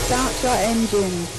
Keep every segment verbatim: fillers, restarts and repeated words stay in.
Start your engines.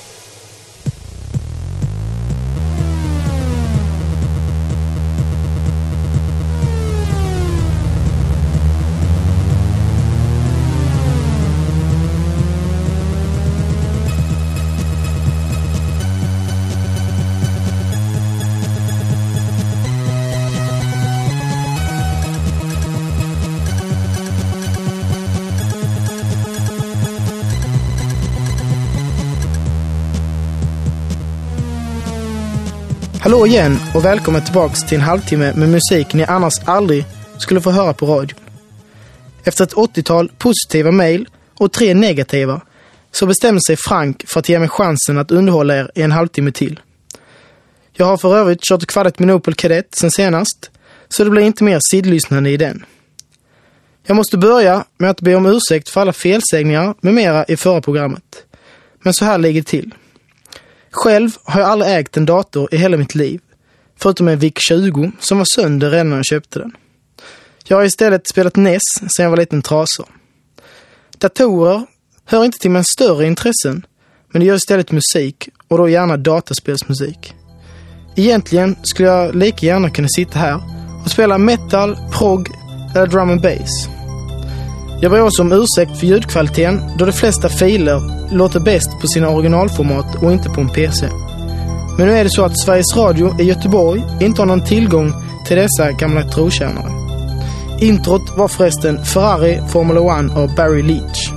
Hallå igen och välkommen tillbaks till en halvtimme med musik ni annars aldrig skulle få höra på radio. Efter ett åttiotal positiva mejl och tre negativa så bestämde sig Frank för att ge mig chansen att underhålla er i en halvtimme till. Jag har för övrigt kört kvadet min Opel Kadett sen senast, så det blir inte mer sidlyssnande i den. Jag måste börja med att be om ursäkt för alla felsägningar med mera i förra programmet. Men så här ligger det till. Själv har jag aldrig ägt en dator i hela mitt liv, förutom en V I C tjugo som var sönder redan när jag köpte den. Jag har istället spelat N E S sedan jag var liten trasor. Datorer hör inte till mina större intressen, men det gör istället musik, och då gärna dataspelsmusik. Egentligen skulle jag lika gärna kunna sitta här och spela metal, prog eller drum and bass. Jag ber också om ursäkt för ljudkvaliteten, då de flesta filer låter bäst på sina originalformat och inte på en P C. Men nu är det så att Sveriges Radio i Göteborg inte har någon tillgång till dessa gamla trotjänare. Introt var förresten Ferrari Formula ett av Barry Leach.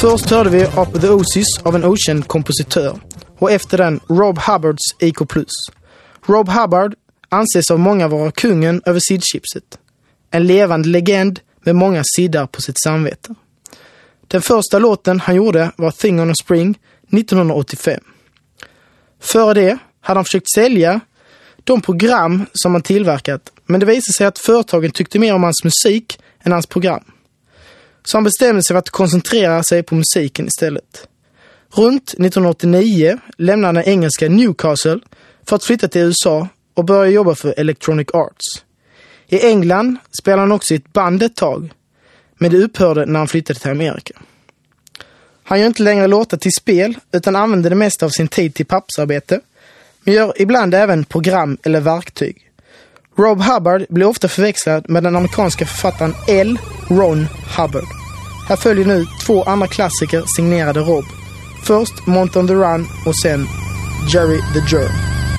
Först hörde vi Up the Oasis av en okänd kompositör och efter den Rob Hubbards I K plus. Rob Hubbard anses av många vara kungen över S I D-chipset. En levande legend med många sidor på sitt samvete. Den första låten han gjorde var Thing on a Spring nittonhundraåttiofem. Före det hade han försökt sälja de program som han tillverkat, men det visade sig att företagen tyckte mer om hans musik än hans program. Så han bestämde sig för att koncentrera sig på musiken istället. Runt nittonhundraåttionio lämnade han engelska Newcastle för att flytta till U S A och börja jobba för Electronic Arts. I England spelade han också i ett band ett tag, men det upphörde när han flyttade till Amerika. Han gör inte längre låtar till spel utan använder det mesta av sin tid till pappersarbete, men gör ibland även program eller verktyg. Rob Hubbard blir ofta förväxlad med den amerikanska författaren L. Ron Hubbard. Här följer nu två andra klassiker signerade Rob. Först Monty on the Run och sen Jerry the Jerk.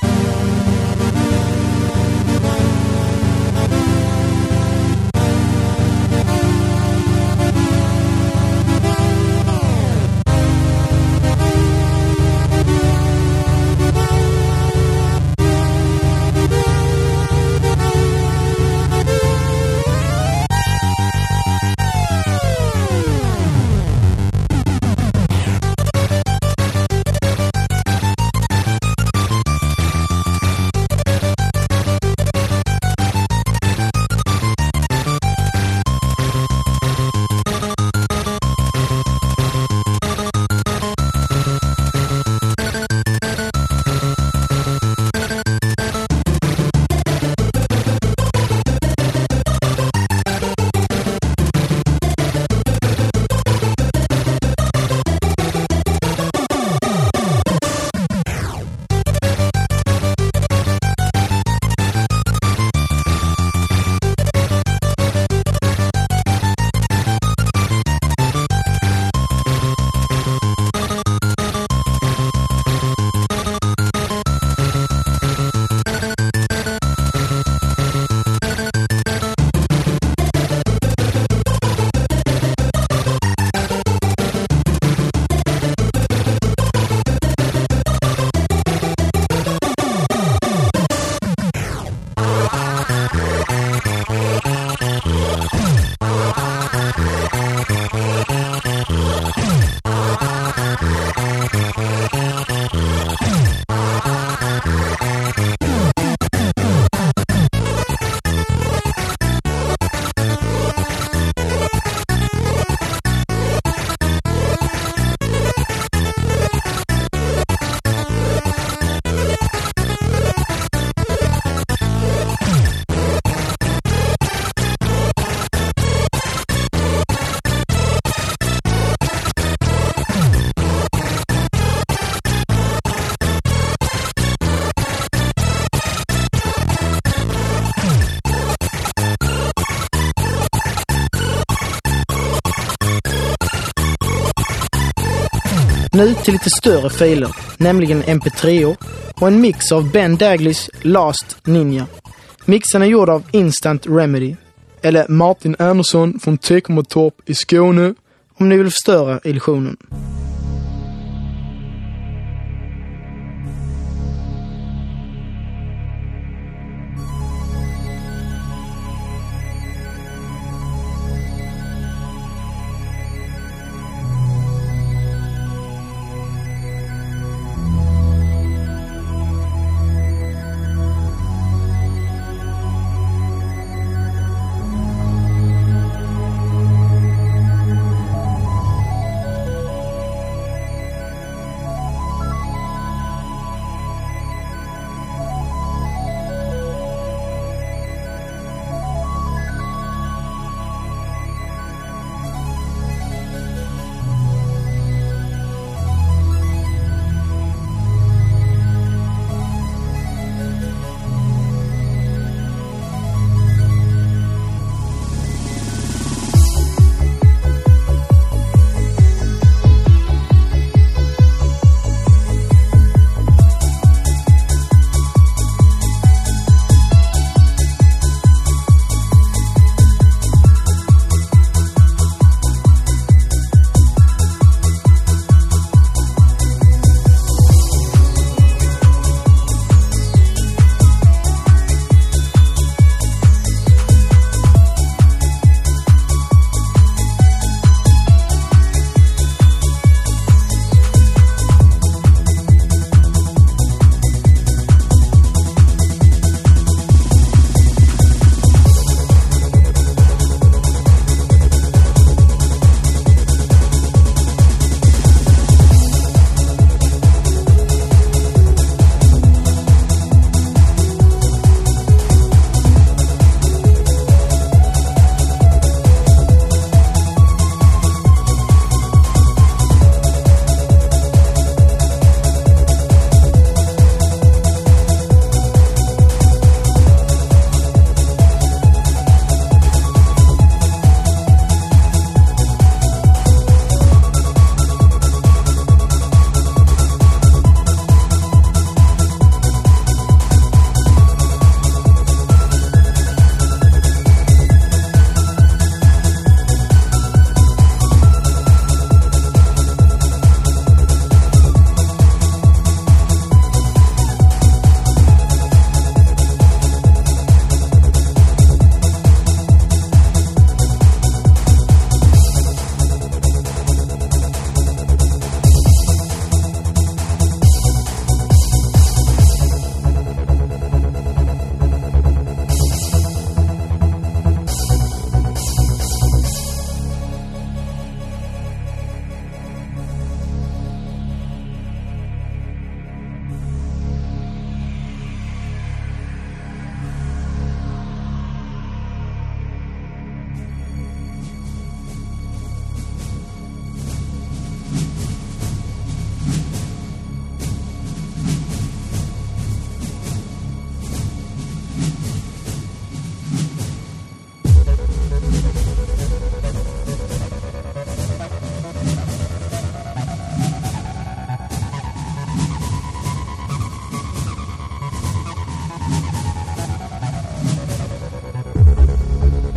Nu till lite större filer, nämligen M P tre och en mix av Ben Dagleys Last Ninja. Mixen är gjord av Instant Remedy, eller Martin Andersson från Teckomatorp i Skåne, om ni vill förstöra illusionen.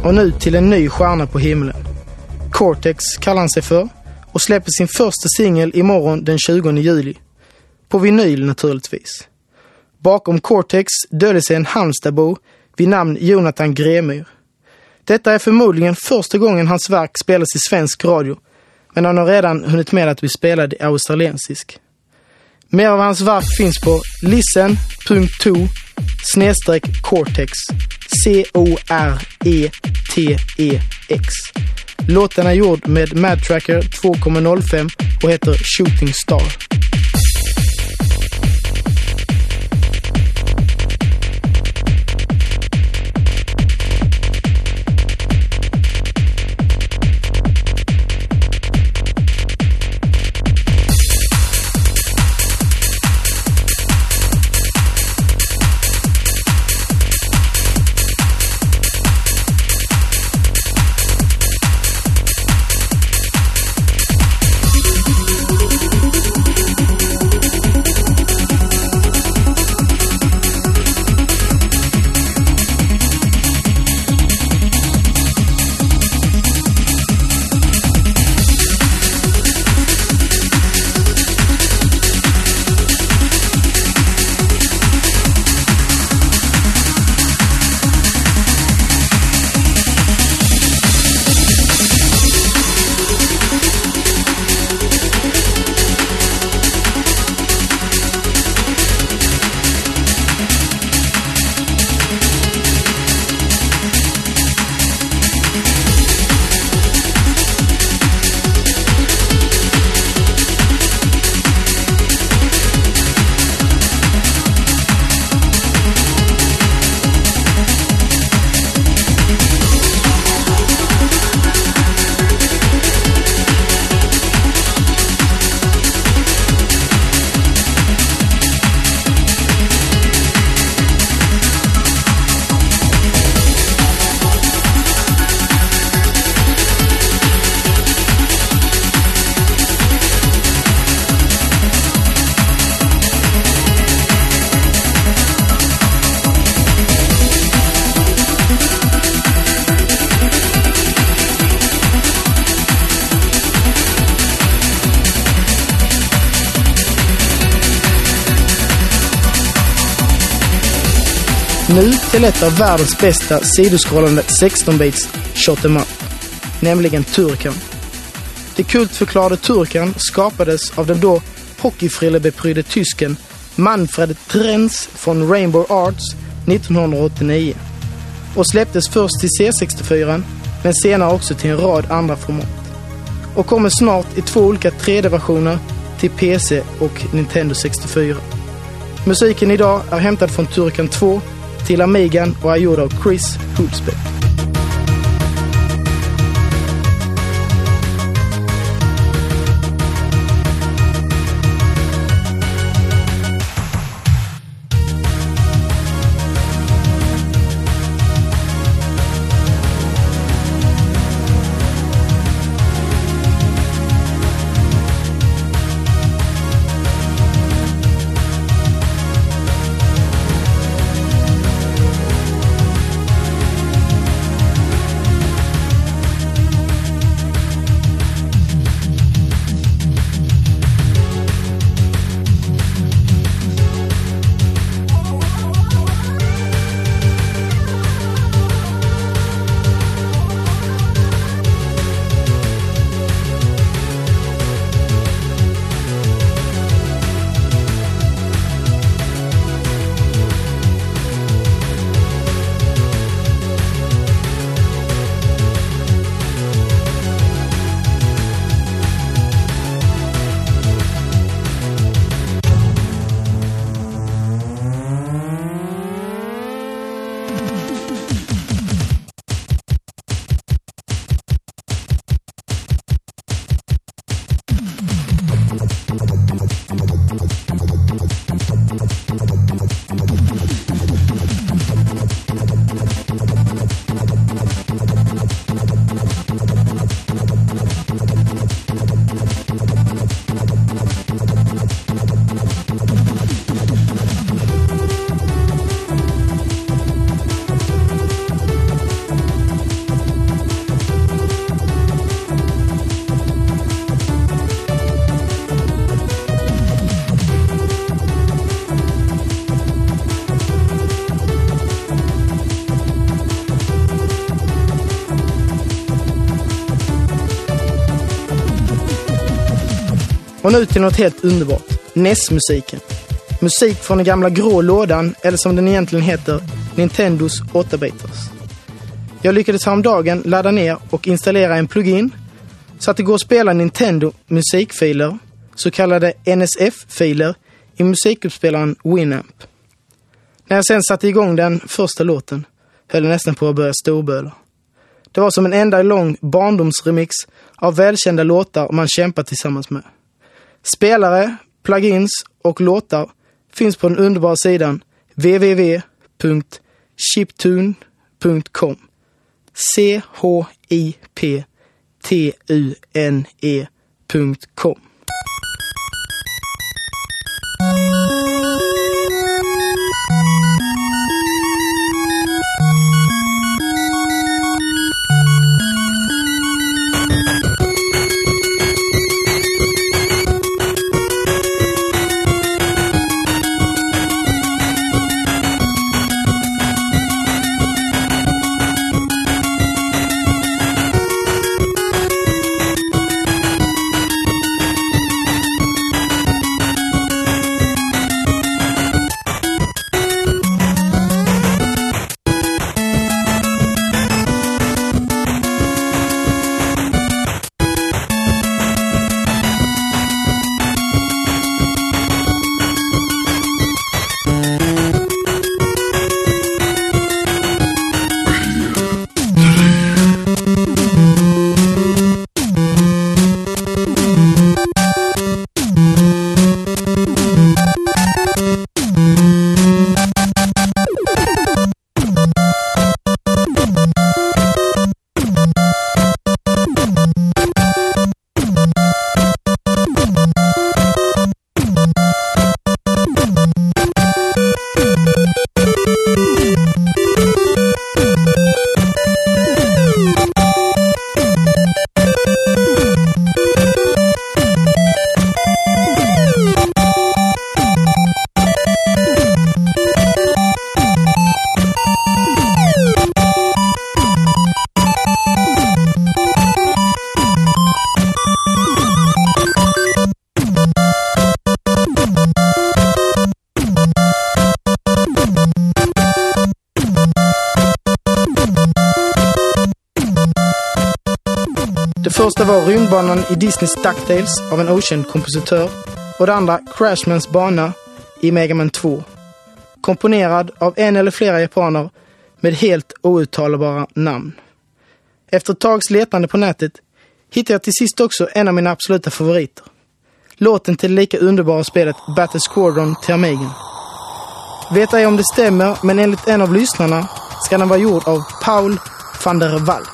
och nu till en ny stjärna på himlen. Cortex kallar han sig för och släpper sin första singel imorgon den tjugonde juli. På vinyl naturligtvis. Bakom Cortex döljer sig en Halmstadbo vid namn Jonathan Gremyr. Detta är förmodligen första gången hans verk spelas i svensk radio, men han har redan hunnit med att bli spelad i australiensisk. Mer av hans verk finns på listen punkt to snedstreck cortex C O R E T E X. Låten är gjord med Mad Tracker två komma noll fem och heter Shooting Star. Nu till ett av världens bästa sidoskrollande sexton-bits shot'em up, nämligen Turkan. Det kultförklarade Turkan skapades av den då hockeyfrillebeprydde tysken Manfred Trenz från Rainbow Arts nittonhundraåttionio och släpptes först till C sextiofyra men senare också till en rad andra format och kommer snart i två olika tre D-versioner till P C och Nintendo sextiofyra. Musiken idag är hämtad från Turkan två till Amigan och är gjord av Chris Hulsbeck. Och nu till något helt underbart. N E S-musiken. Musik från den gamla grå lådan, eller som den egentligen heter, Nintendos åtta-bitars. Jag lyckades häromdagen ladda ner och installera en plugin så att det går att spela Nintendo musikfiler, så kallade N S F-filer, i musikuppspelaren Winamp. När jag sen satte igång den första låten höll jag nästan på att börja storböla. Det var som en enda lång barndomsremix av välkända låtar man kämpat tillsammans med. Spelare, plugins och låtar finns på den underbara sidan w w w punkt chiptune punkt com. C H I P T U N E punkt com. Det första var rymdbanan i Disneys DuckTales av en okänd kompositör och det andra Crashmans bana i Mega Man två. Komponerad av en eller flera japaner med helt outtalbara namn. Efter ett tags letande på nätet hittade jag till sist också en av mina absoluta favoriter. Låten till det lika underbara spelet Battle Squadron till Amiga. Vet ej om det stämmer, men enligt en av lyssnarna ska den vara gjord av Paul van der Valk.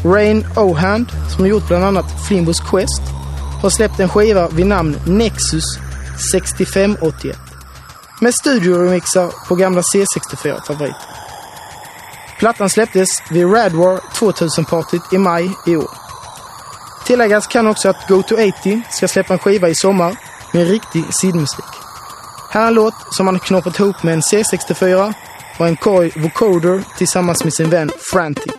Rain Ohand, som har gjort bland annat Flimbos Quest, har släppt en skiva vid namn Nexus sextiofem åttioett med studioremixar på gamla C sextiofyra-favoriter. Plattan släpptes vid Radwar tvåtusen-partyt i maj i år. Tilläggas kan också att Go to åttio ska släppa en skiva i sommar med riktig sidmusik. Här är en låt som han knoppat ihop med en C sextiofyra och en Korg vocoder tillsammans med sin vän Frantic.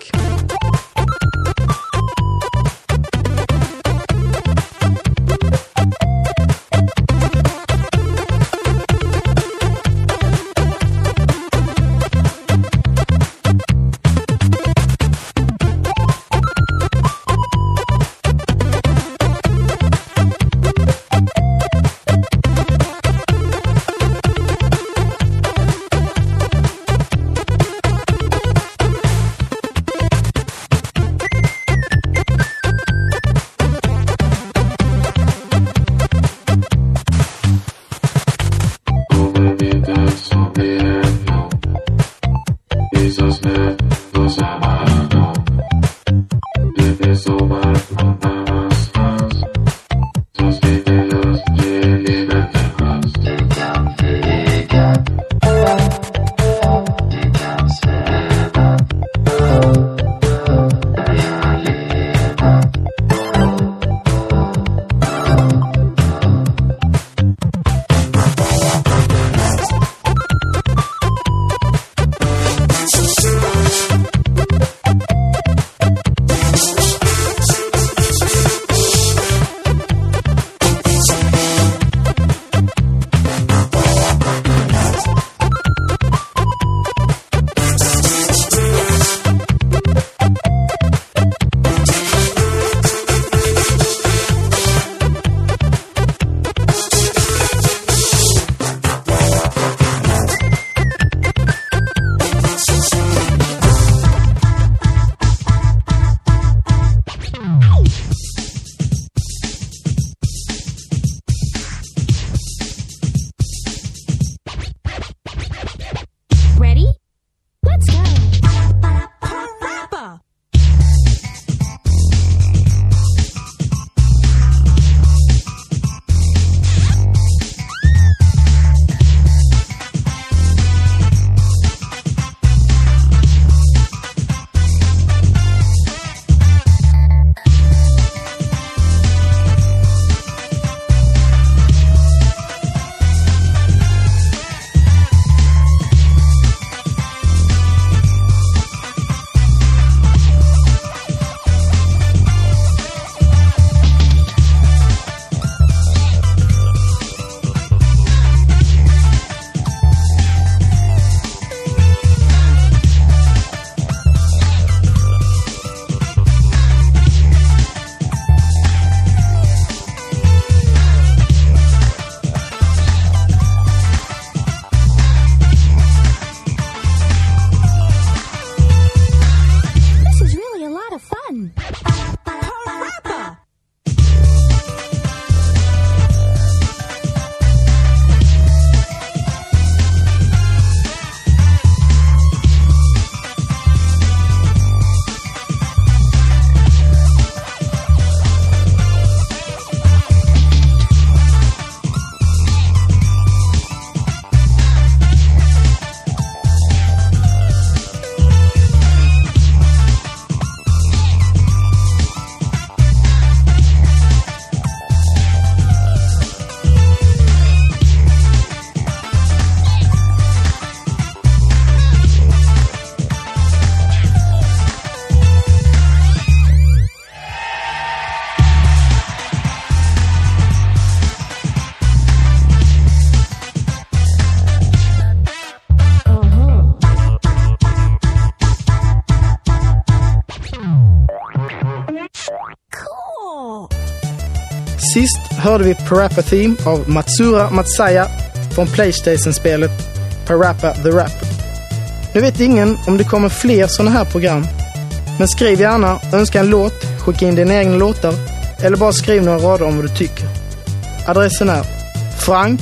Sist hörde vi Parappa Theme av Matsura Matsaya från PlayStation-spelet Parappa the Rapper. Nu vet ingen om det kommer fler sådana här program, men skriv gärna, önska en låt, skicka in dina egna låtar eller bara skriv några rader om vad du tycker. Adressen är frank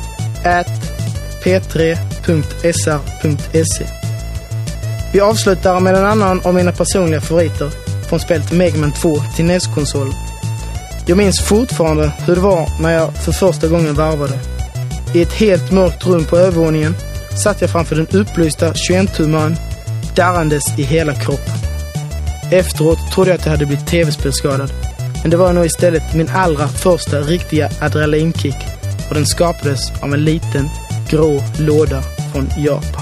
at p tre punkt s r punkt se. Vi avslutar med en annan av mina personliga favoriter på en spel till Mega Man två till N E S-konsol. Jag minns fortfarande hur det var när jag för första gången varvade. I ett helt mörkt rum på övervåningen satt jag framför den upplysta tjugoett-tummaren, darrandes i hela kroppen. Efteråt trodde jag att jag hade blivit tv-spelskadad, men det var nog istället min allra första riktiga adrenalinkick, och den skapades av en liten grå låda från Japan.